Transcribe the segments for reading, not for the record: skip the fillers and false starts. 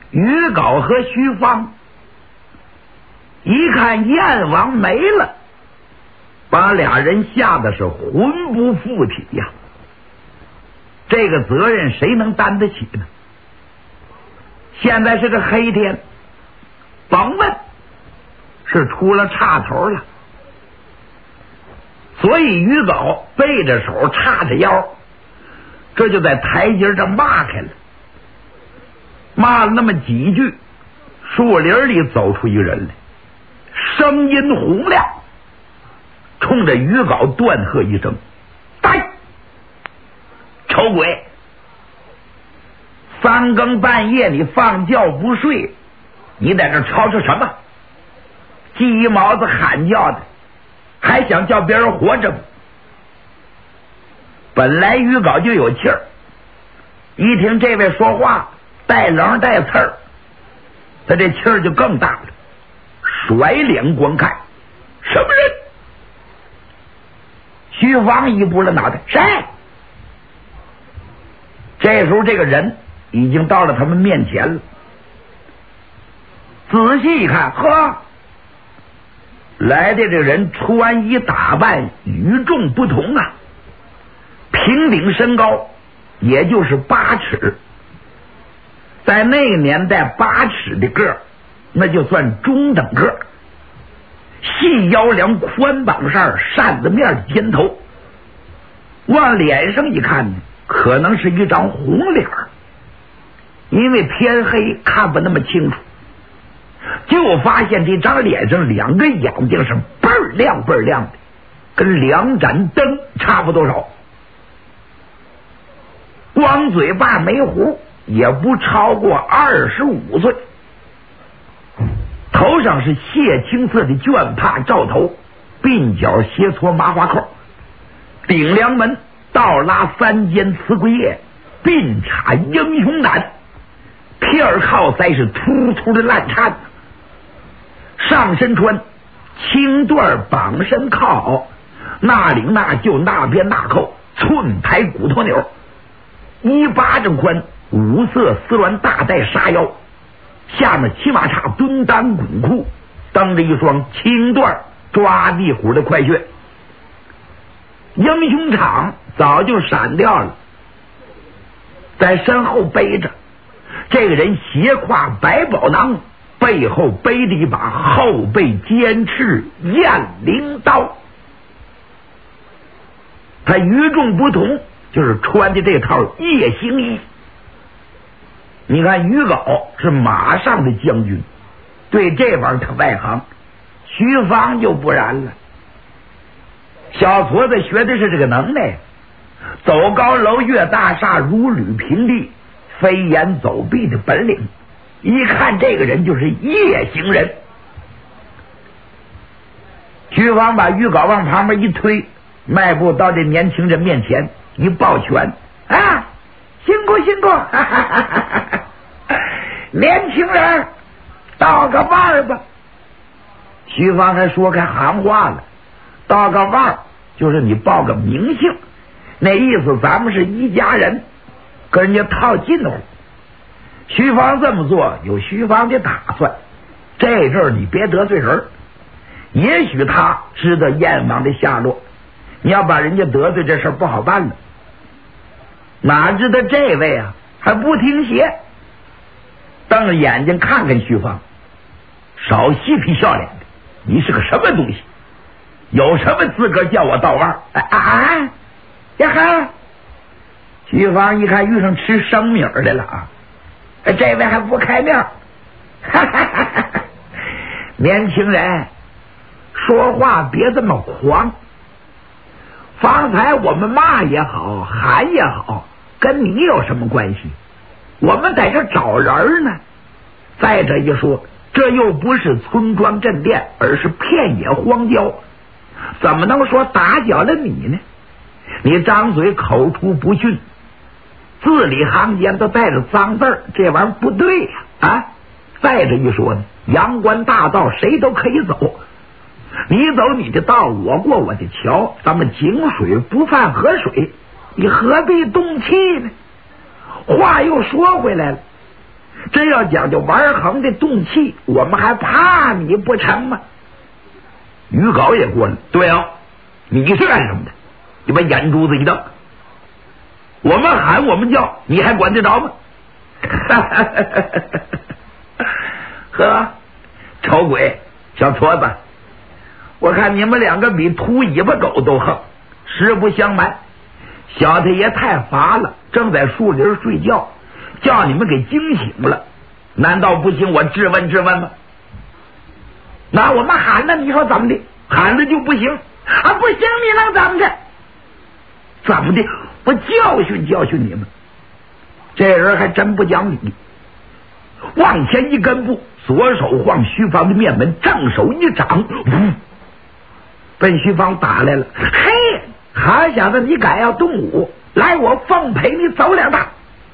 于皋和徐芳一看燕王没了，把俩人吓得是魂不附体呀。这个责任谁能担得起呢？现在是个黑天，甭问，是出了岔头了。所以于皋背着手叉着腰，这就在台阶上骂开了。骂了那么几句，树林里走出一个人来，声音洪亮，冲着于皋断喝一声：“呆！丑鬼！三更半夜你放觉不睡，你在这吵吵什么？鸡毛子喊叫的，还想叫别人活着吗？”本来于皋就有气儿，一听这位说话带棱带刺儿，他这气儿就更大了，甩脸观看，什么人？徐芳一拨了脑袋，谁？这时候这个人已经到了他们面前了，仔细一看，呵，来的这人穿衣打扮与众不同啊，平顶身高也就是8尺，在那个年代8尺的个儿那就算中等个儿，细腰梁宽膀扇扇子面尖头，往脸上一看呢，可能是一张红脸，因为天黑看不那么清楚，就发现这张脸上2个眼睛是倍儿亮倍儿亮的，跟2盏灯差不多少，光嘴巴没胡，也不超过25岁，头上是血青色的绢帕罩头，鬓角斜搓麻花扣，顶梁门倒拉3间瓷龟叶，鬓插英雄胆，片靠腮是突突的烂颤，上身穿青缎绑身靠，那领那就那边那扣，寸排骨头钮，1巴掌宽5色丝鸾大带纱腰，下面骑马叉蹲裆滚裤，蹬着一双青缎抓地虎的快靴。英雄场早就闪掉了，在身后背着这个人斜挎百宝囊，背后背着一把后背尖刺雁翎刀。他与众不同，就是穿的这套夜行衣。你看于皋是马上的将军，对这玩意儿他外行，徐芳就不然了。小矬子学的是这个能耐，走高楼越大厦，如履平地，飞檐走壁的本领，一看这个人就是夜行人。徐芳把于皋往旁边一推，迈步到这年轻人面前一抱拳，啊，辛苦辛苦，哈哈哈哈，年轻人道个腕吧。徐芳还说开行话了，道个腕就是你报个名姓，那意思咱们是一家人，跟人家套近乎。徐芳这么做有徐芳的打算，这阵儿你别得罪人，也许他知道燕王的下落，你要把人家得罪，这事不好办了。哪知道这位啊还不听邪，瞪着眼睛看看徐芳，少嬉皮笑脸的，你是个什么东西？有什么资格叫我道腕？呀哈！徐芳一看遇上吃生米来了啊，这位还不开面，哈哈哈哈！年轻人说话别这么狂，方才我们骂也好喊也好，跟你有什么关系？我们在这找人呢。再者一说，这又不是村庄镇店，而是片野荒郊，怎么能说打搅了你呢？你张嘴口出不逊，字里行间都带着脏字儿，这玩意儿不对呀！啊！再者一说呢，阳关大道谁都可以走，你走你的道，我过我的桥，咱们井水不犯河水，你何必动气呢？话又说回来了， 真要讲究玩横的动气，我们还怕你不成吗？于皋也过来，对啊，你是干什么的？你把眼珠子一瞪，我们喊我们叫，你还管得着吗？呵，丑鬼小矬子，我看你们两个比秃尾巴狗都横。实不相瞒，小太爷太乏了，正在树林睡觉，叫你们给惊醒了。难道不行？我质问质问吗？那我们喊了，你说怎么的？喊了就不行啊？不行，你能怎么的？怎么的？我教训教训你们。这人还真不讲理，往前一跟步，左手晃徐芳的面门，正手一掌，奔徐芳打来了。嘿，好小子，你敢要动武？来，我奉陪你走两趟。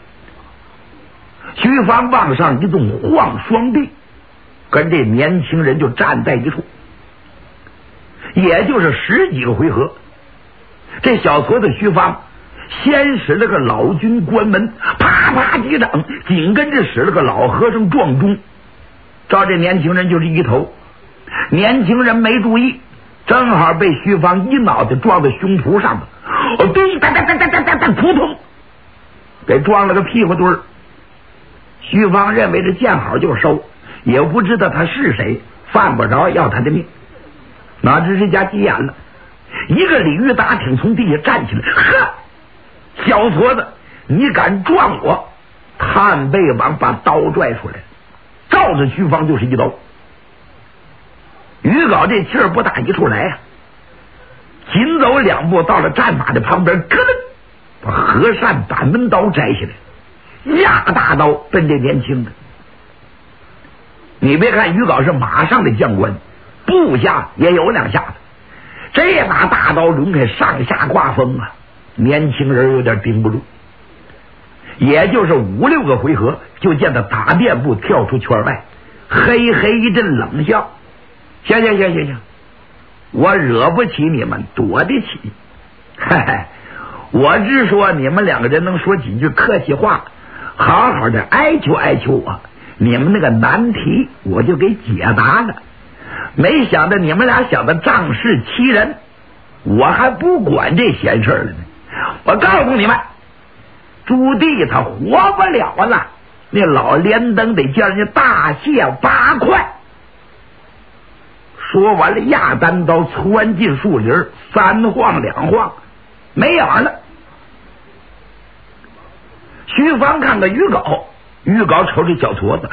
徐芳往上一纵，晃双臂，跟这年轻人就站在一处。也就是10几个回合，这小矬子徐芳先使了个老君关门，啪啪几掌，紧跟着使了个老和尚撞钟，照这年轻人就是一头。年轻人没注意，正好被徐芳一脑袋撞在胸脯上的，咚哒哒哒哒哒哒哒，扑通，给撞了个屁股墩儿。徐芳认为这见好就收，也不知道他是谁，犯不着要他的命。哪知这家急眼了，一个鲤鱼打挺从地下站起来，呵，小矬子，你敢撞我？探背王把刀拽出来，照着徐芳就是一刀。于皋这气儿不打一处来呀，紧走2步到了战马的旁边，咯噔，把和善板门刀摘下来，压大刀奔这年轻的。你别看于皋是马上的将官，部下也有2下子，这把大刀抡开，上下刮风啊，年轻人有点顶不住。也就是5、6个回合，就见他打遍步跳出圈外，嘿嘿一阵冷笑。行，我惹不起你们，躲得起。嘿嘿，我只说你们2个人能说几句客气话，好好的哀求哀求我，你们那个难题我就给解答了。没想到你们俩小子仗势欺人，我还不管这闲事了呢。我告诉你们，朱棣他活不了了，那老连登得叫人家大卸8块。说完了，压单刀窜进树林，3晃2晃，没影了。徐芳看看于皋，于皋瞅着小矬子，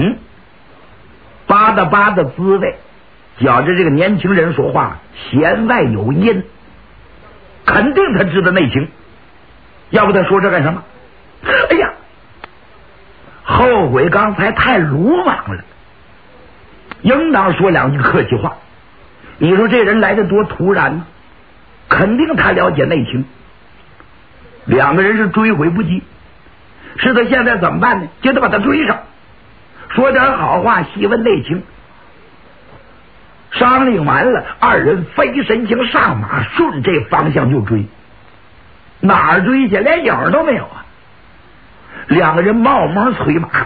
巴的巴的滋味，觉着这个年轻人说话弦外有音，肯定他知道内情，要不他说这干什么？哎呀，后悔刚才太鲁莽了，应当说2句客气话。你说这人来的多突然呢，肯定他了解内情。2个人是追悔不及，是他现在怎么办呢？就得把他追上，说点好话，细问内情。商量完了，2人飞身形上马，顺这方向就追。哪儿追去？连影都没有啊！2个人冒蒙催马，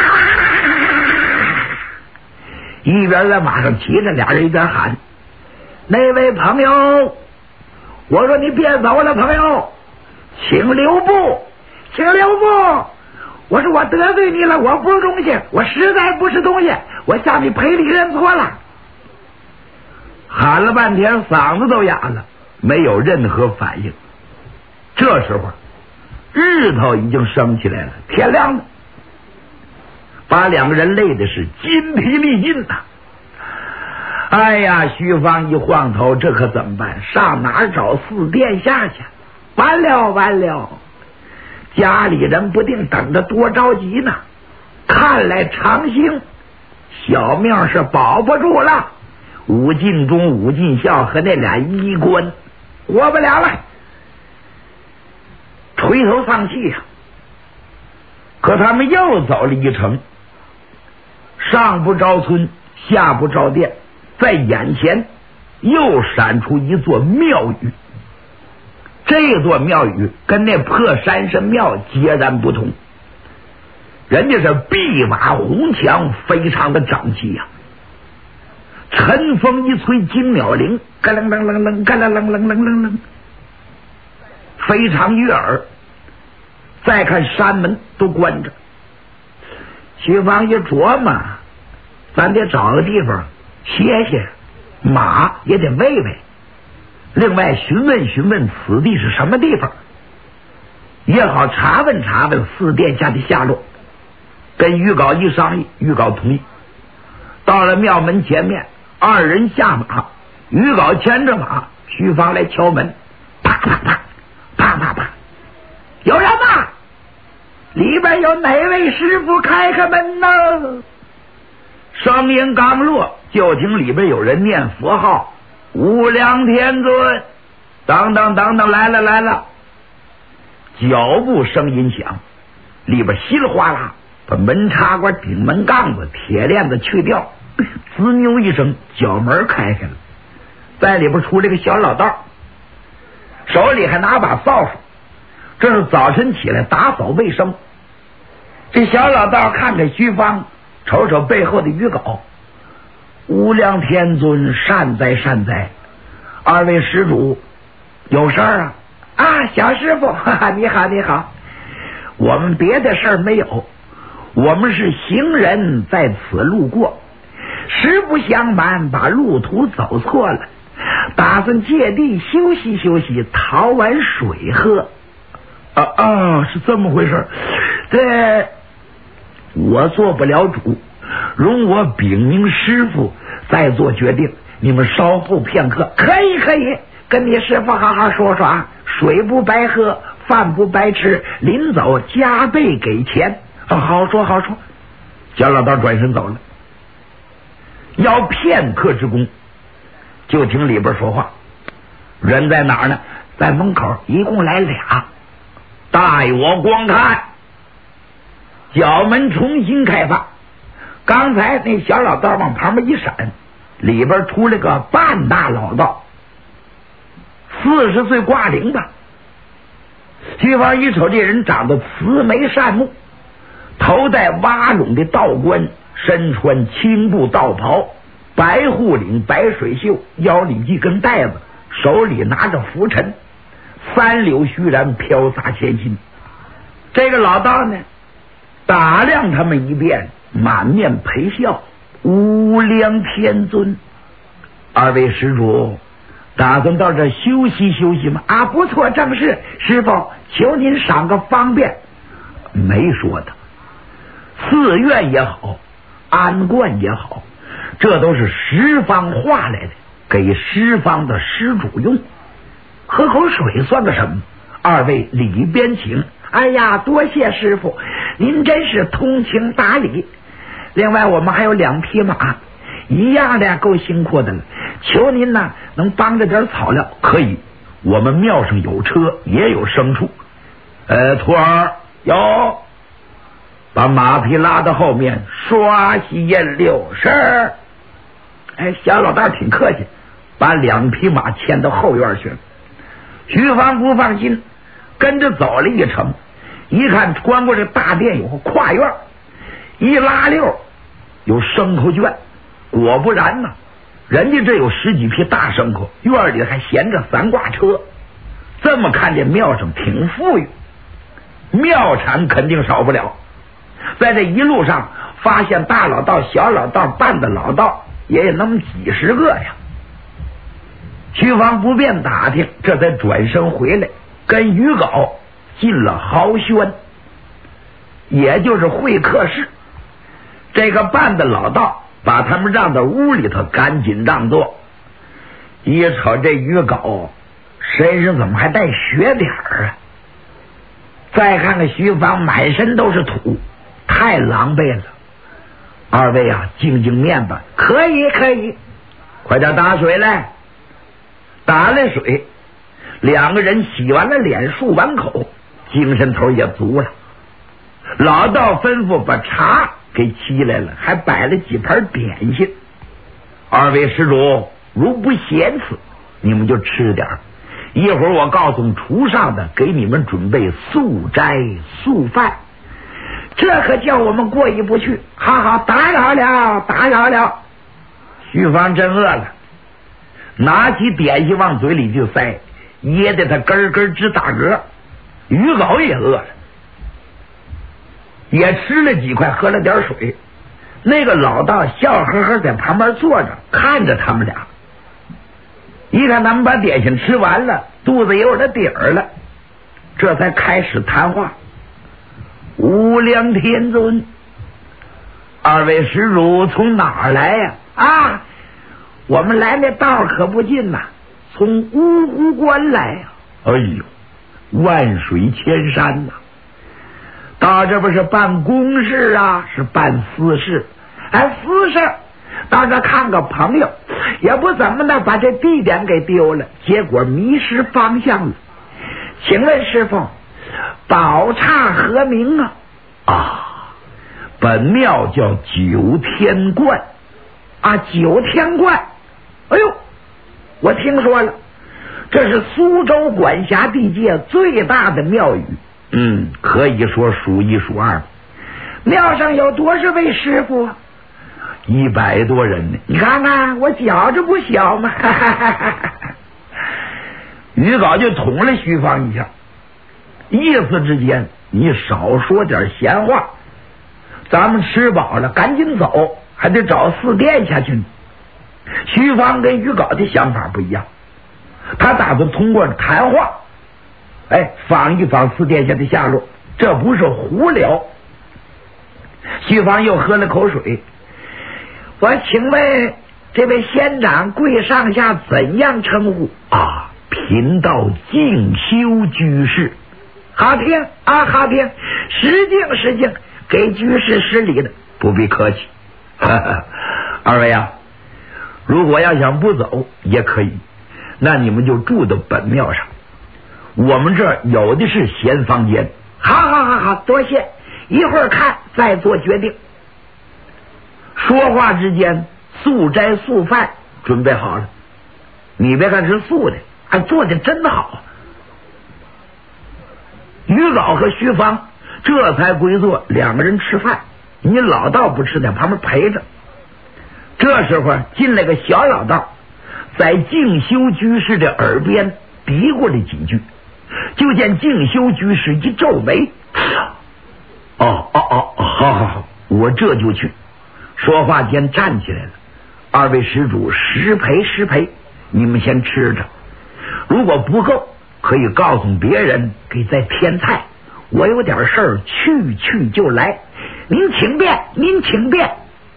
一边在马上骑着，2人一边喊：“那位朋友，我说你别走了，朋友，请留步，请留步！我说我得罪你了，我不是东西，我实在不是东西，我向你赔礼认错了。”喊了半天，嗓子都哑了，没有任何反应。这时候日头已经升起来了，天亮了，把2个人累的是筋疲力尽呐。哎呀，徐芳一晃头，这可怎么办？上哪儿找4殿下去？完了，家里人不定等着多着急呢。看来长兴小命是保不住了，武进忠、武进孝和那俩医官活不了了，垂头丧气呀。可他们又走了一程，上不着村，下不着店，在眼前又闪出一座庙宇。这座庙宇跟那破山神庙截然不同， 人家是臂马红枪，非常的整齐呀。晨风一吹金鸟铃，咯楞楞楞楞，咯楞楞楞楞楞楞，非常悦耳。再看山门都关着，徐芳一琢磨，咱得找个地方歇歇，马也得喂喂，另外询问询问此地是什么地方，也好查问查问四殿下的下落。跟于皋一商议，于皋同意。到了庙门前面，二人下马，于皋牵着马，徐芳来敲门，啪啪啪啪啪啪，有人吗？里边有哪位师傅，开开门呢？声音刚落，就听里边有人念佛号，无量天尊，等等等等，来了来了。脚步声音响，里边稀里哗啦把门插关顶门杠子铁链子去掉，滋扭一声，角门开开了，在里边出了个小老道，手里还拿把扫帚，这是早晨起来打扫卫生。这小老道看着徐芳，瞅瞅背后的于皋，无量天尊，善哉善哉，二位施主有事儿啊？啊，小师傅，哈哈，你好你好，我们别的事儿没有，我们是行人在此路过，实不相瞒，把路途走错了，打算借地休息休息，讨碗水喝。是这么回事。这我做不了主，容我禀明师傅再做决定，你们稍后片刻。可以可以，跟你师傅好好说说啊，水不白喝，饭不白吃，临走加倍给钱。好说好说。小老道转身走了，要片刻之功，就听里边说话，人在哪儿呢？在门口，一共来俩，待我光看。角门重新开放，刚才那小老道往旁边一闪，里边出了个半大老道，40岁挂铃吧。徐芳一瞅这人长得慈眉善目，头戴挖拢的道冠，身穿青布道袍，白护领白水袖，腰里一根带子，手里拿着拂尘，三绺须髯飘洒前心。这个老道呢，打量他们一遍，满面陪笑。无量天尊，二位施主打算到这休息休息吗？啊，不错，正是。师傅，求您赏个方便。没说的，寺院也好，安观也好，这都是十方化来的，给十方的施主用。喝口水算个什么？二位里边请。哎呀，多谢师傅，您真是通情达理。另外我们还有2匹马，一样的够辛苦的了，求您呢能帮着点草料。可以，我们庙上有车，也有牲畜。徒儿有，把马匹拉到后面，刷洗验溜。是。小老大挺客气，把2匹马牵到后院去了。徐芳不放心，跟着走了一程，一看穿过这大殿有个跨院，一拉溜有牲口圈。果不然呢，人家这有10几匹大牲口，院里还闲着3挂车。这么看这庙上挺富裕，庙产肯定少不了。在这一路上发现大老道小老道半的老道也有那么几10个呀。徐芳不便打听，这才转身回来，跟于皋进了豪轩，也就是会客室。这个半的老道把他们让到屋里头，赶紧让座。一瞅这于皋身上怎么还带血点啊？再看看徐芳，满身都是土，太狼狈了。二位啊，静静面吧。可以可以，快点打水来。打了水，2个人洗完了脸，漱完口，精神头也足了。老道吩咐把茶给沏来了，还摆了几盘点心。二位施主如不嫌此，你们就吃点，一会儿我告诉厨上的给你们准备素斋素饭。 这可叫我们过意不去。好好，打扰了，打扰了。徐芳真饿了，拿起点心往嘴里就塞，噎得他咯咯直打嗝。于皋也饿了，也吃了几块，喝了点水。那个老道笑呵呵在旁边坐着，看着他们俩。一看他们把点心吃完了，肚子也有了底儿了，这才开始谈话。无量天尊，二位施主从哪儿来呀？啊，我们来那道可不近呐，从芜湖关来呀。哎呦，万水千山呐！到这不是办公事啊，是办私事。哎，私事到这看个朋友，也不怎么的把这地点给丢了，结果迷失方向了。请问师傅，宝刹何名啊？啊，本庙叫九天观啊，九天观。哎呦，我听说了，这是苏州管辖地界最大的庙宇，可以说数一数二。庙上有多少位师傅啊？100多人呢。你看看我觉着不小嘛。于皋就捅了徐芳一下，意思之间你少说点闲话，咱们吃饱了赶紧走，还得找四殿下去呢。徐芳跟于皋的想法不一样，他打算通过谈话访一访四殿下的下落，这不是胡聊。徐芳又喝了口水，我请问这位仙长贵上下怎样称呼啊？贫道静修居士。好听啊，好听，失敬失敬，给居士施礼的，不必客气。二位啊，如果要想不走也可以，那你们就住到本庙上，我们这儿有的是闲房间。好，多谢，一会儿看再做决定。说话之间，素斋素饭准备好了，你别看是素的，做的真好。于皋和徐芳这才归坐，两个人吃饭。你老道不吃，在旁边陪着。这时候进来个小老道，在静修居士的耳边嘀咕了几句，就见静修居士一皱眉，好，我这就去。说话间站起来了，二位施主失陪，你们先吃着，如果不够可以告诉别人给再添菜，我有点事儿去就来，您请便。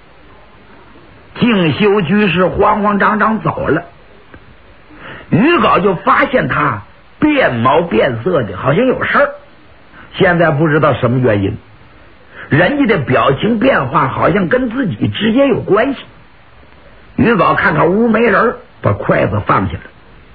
静修居士慌慌张张走了，于皋就发现他变毛变色的，好像有事儿，现在不知道什么原因，人家的表情变化好像跟自己直接有关系。于皋看看屋没人，把筷子放下了。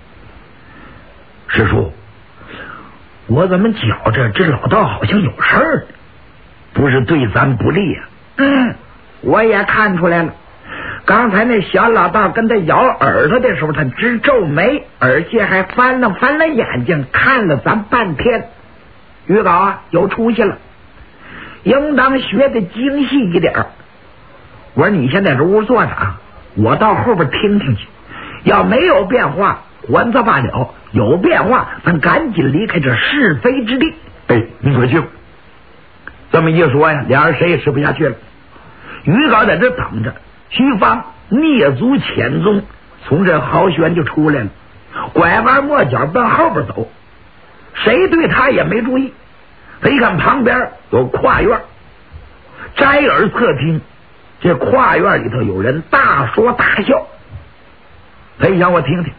师叔，我怎么觉着这老道好像有事儿，不是对咱不利呀？我也看出来了，刚才那小老道跟他咬耳朵的时候，他直皱眉，而且还翻了眼睛看了咱半天。于皋啊，有出息了，应当学的精细一点。我说你先在这屋坐着啊，我到后边听听去，要没有变化还则罢了，有变化咱赶紧离开这是非之地。你快去。这么一说呀，俩人谁也吃不下去了。于皋在这等着，徐芳蹑足潜踪，从这豪轩就出来了，拐弯抹角奔后边走，谁对他也没注意。他一看旁边有跨院，摘耳侧听，这跨院里头有人大说大笑。他一想，我听听，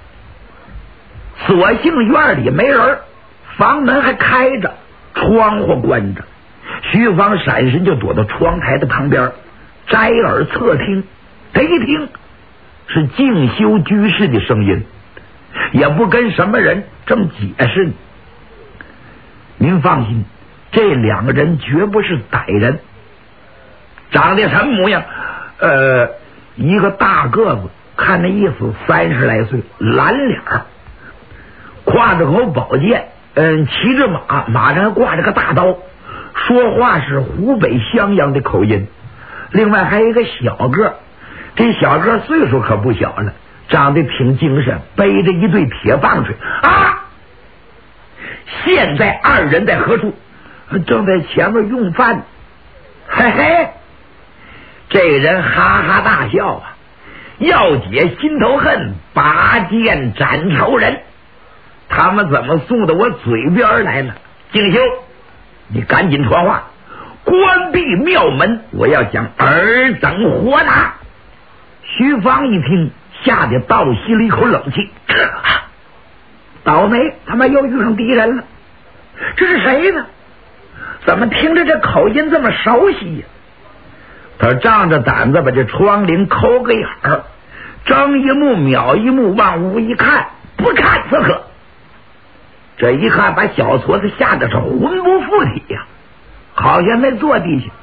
所幸院里没人，房门还开着，窗户关着。徐芳闪身就躲到窗台的旁边，摘耳侧听。他一听是静修居士的声音，也不跟什么人这么解释呢。您放心，这两个人绝不是歹人。长得什么模样？一个大个子，看那意思30来岁，蓝脸，挎着口宝剑，骑着马，马上还挂着个大刀， 说话是湖北襄阳的口音。另外还有一个小个，这小个岁数可不小了，长得挺精神，背着一对铁棒槌啊！现在二人在何处？正在前面用饭。嘿嘿，这人哈哈大笑啊！要解心头恨，拔剑斩仇人。他们怎么送到我嘴边来了？敬修，你赶紧传话，关闭庙门，我要将尔等活拿。徐芳一听，吓得倒吸了一口冷气，倒霉，他妈又遇上敌人了。这是谁呢？怎么听着这口音这么熟悉呀？他仗着胆子把这窗棂抠个眼儿，睁一目秒一目，往屋一看，不看此可。这一看把小矬子吓得是魂不附体呀，好像在坐地下。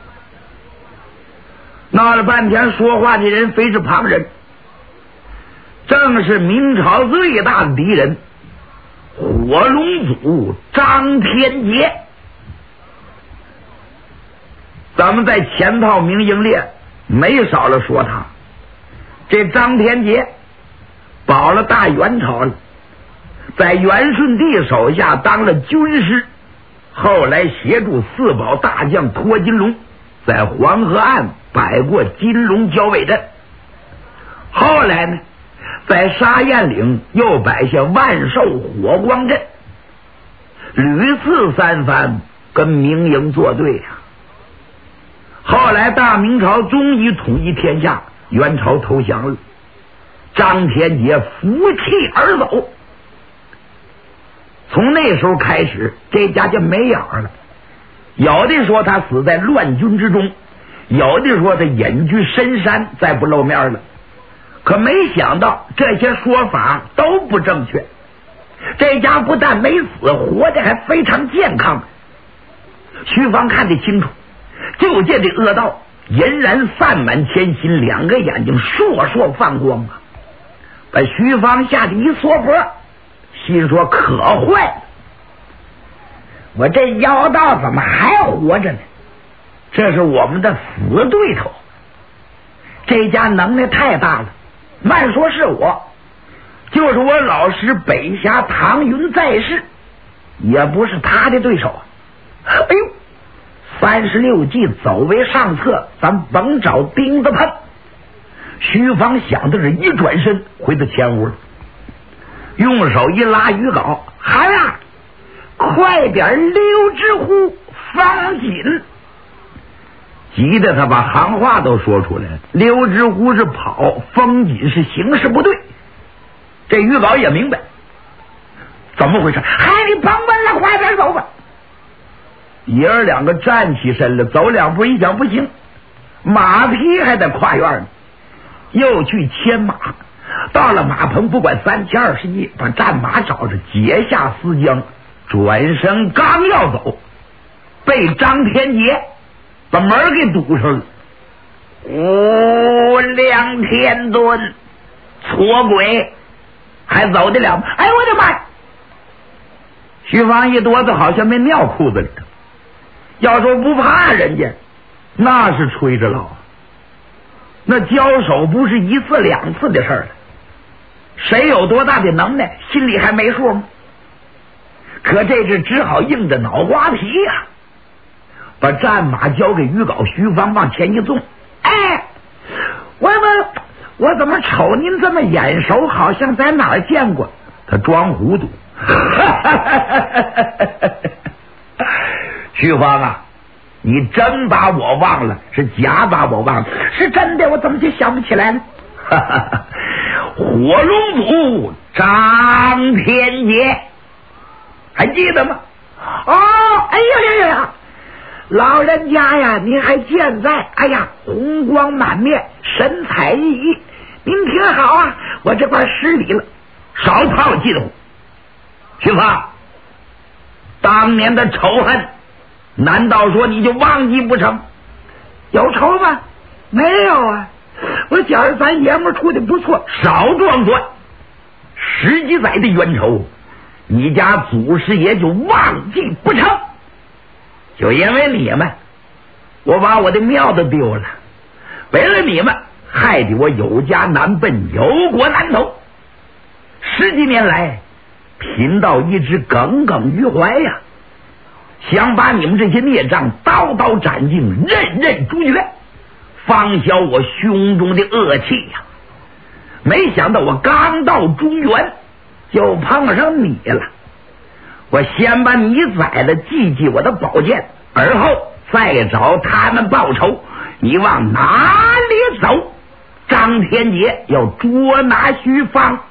闹了半天，说话的人非是旁人，正是明朝最大的敌人火龙祖张天杰。咱们在前套明营列没少了说他，这张天杰保了大元朝了，在元顺帝手下当了军师，后来协助四保大将托金龙在黄河岸摆过金龙交尾阵，后来呢，在沙堰岭又摆下万寿火光阵，屡次三番跟明营作对呀。后来大明朝终于统一天下，元朝投降了，张天杰负气而走。从那时候开始，这家就没影了。有的说他死在乱军之中，有的说他隐居深山，再不露面了。可没想到这些说法都不正确，这家不但没死，活得还非常健康。徐芳看得清楚，就见这恶道俨然散满前心，两个眼睛烁烁放光啊，把徐芳吓得一缩脖，心说可坏了，我这妖道怎么还活着呢？这是我们的死对头，这家能耐太大了，慢说是我，就是我老师北侠唐云在世，也不是他的对手啊！哎呦，36计走为上策，咱甭找钉子碰。徐芳想的是一转身回到前屋了，用手一拉鱼镐，孩儿快点溜之乎方锦。急得他把行话都说出来了，溜之乎是跑，风锦是形势不对。这鱼镐也明白怎么回事，你甭问了，快点走吧。爷儿两个站起身了，走两步一想不行，马匹还得跨院呢，又去牵马。到了马棚，不管3021，把战马找着，解下丝缰，转身刚要走，被张天杰把门给堵上了。梁天尊，错鬼，还走得了吗？哎，我的妈呀！徐芳一哆嗦，好像没尿裤子里头。要说不怕人家，那是吹着唠，那交手不是一次两次的事儿了。谁有多大的能耐，心里还没数吗？可这是只好硬着脑瓜皮呀，把战马交给于镐，徐芳往前一纵。哎，我怎么瞅您这么眼熟，好像在哪儿见过？他装糊涂。徐芳啊，你真把我忘了，是假把我忘了？是真的，我怎么就想不起来呢？火龙祖张天杰，还记得吗？哦，哎呀，老人家呀，您还健在！哎呀，红光满面，神采奕奕，您挺好啊！我这块失礼了，少操记得。徐芳，当年的仇恨，难道说你就忘记不成？有仇吗？没有啊，我觉着咱爷们处的不错。少装蒜，10几载的冤仇，你家祖师爷就忘记不成？ 就因为你们，我把我的庙都丢了，为了你们，害得我有家难奔，有国难投。10几年来，贫道一直耿耿于怀呀，想把你们这些孽障刀刀斩尽，刃刃诛绝，方消我胸中的恶气呀。没想到我刚到中原，就碰上你了。我先把你宰了，祭祭我的宝剑，而后再找他们报仇。你往哪里走？张天杰要捉拿徐芳。